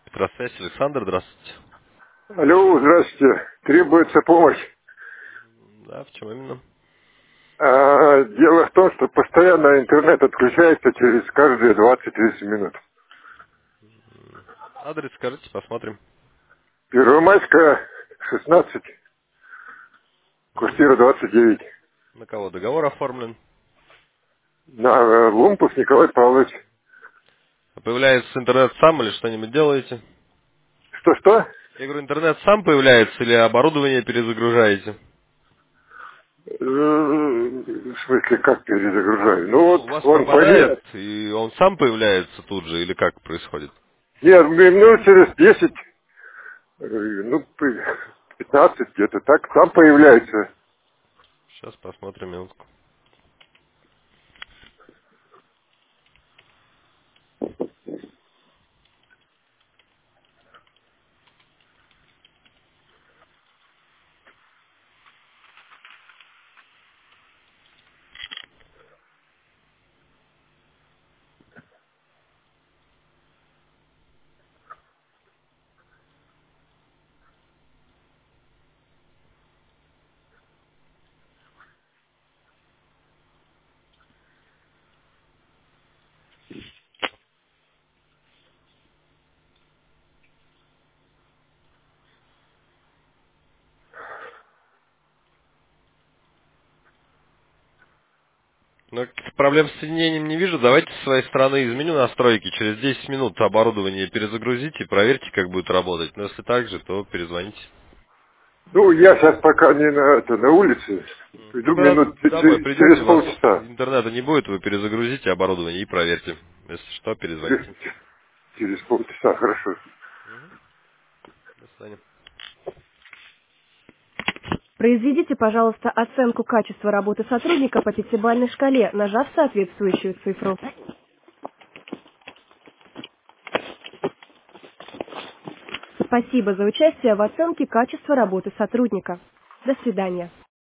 Здравствуйте, Александр, здравствуйте. Алло, здравствуйте. Требуется помощь. Да, в чем именно? Дело в том, что постоянно интернет отключается через каждые 20-30 минут. Адрес скажите, посмотрим. Первомайская, 16, Мгм. квартира 29. На кого договор оформлен? На Лумпус Николай Павлович. Появляется интернет сам или что-нибудь делаете? Что-что? Я говорю, интернет сам появляется или оборудование перезагружаете? В смысле, как перезагружаю? Ну Ну, вот, у вас он пропадает, полез. и он сам появляется тут же, или как происходит? Нет, минут через 10, ну, 15 где-то так, там появляется. Сейчас посмотрим минутку. Но проблем с соединением не вижу. Давайте с своей стороны изменю настройки. Через 10 минут оборудование перезагрузите и проверьте, как будет работать. Но если так же, то перезвоните. Ну, я сейчас пока не на улице. Ну, Приду когда минут домой через придете, у вас полчаса. интернета не будет, вы перезагрузите оборудование и проверьте. Если что, Через, перезвоните. через полчаса, хорошо. До свидания. Произведите, пожалуйста, оценку качества работы сотрудника по пятибалльной шкале, нажав соответствующую цифру. Спасибо за участие в оценке качества работы сотрудника. До свидания.